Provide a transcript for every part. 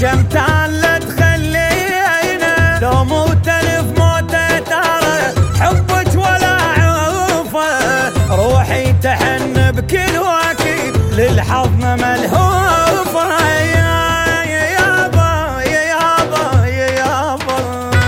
شمتان لا تخلينا لو موت الف موتة ترى حبك ولا عوفه روحي تحن بكل وقت للحضن ملهوفه يا يابا يا يابا يا يابا.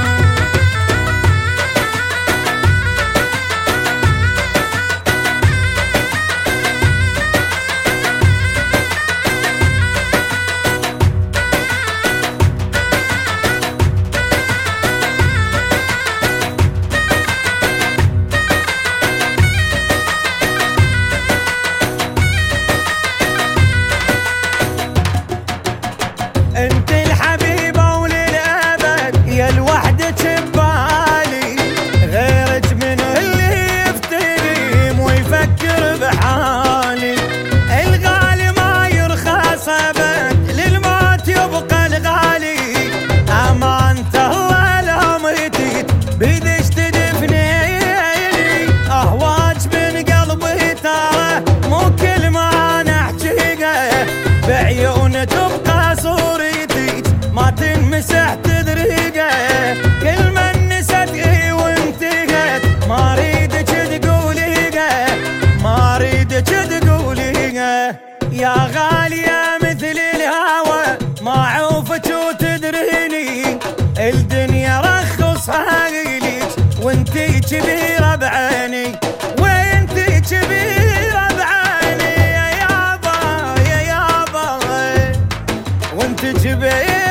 انت الحبيبة وللأبد يا الوحدة ببالي غيرك من اللي يفتريم ويفكر بحالي الغالي ما يرخص ابد للموت يبقى الغالي امانته الله لو ميتيت بيدش تدفنيني اهواج من قلبي ترى مو كل ما نحكيه بعيون تبقى صورتي ما تنمسح تدريقه كل من نست وانتهت ما اريدك تقوليقه ما اريدك تقوليقه يا غالية مثل الهوى ما عوفك وتدريني الدنيا رخصها ليك وانتي كبيرة بعيني وانتي كبيرة بعيني يا يابا يا يابا وانت كبير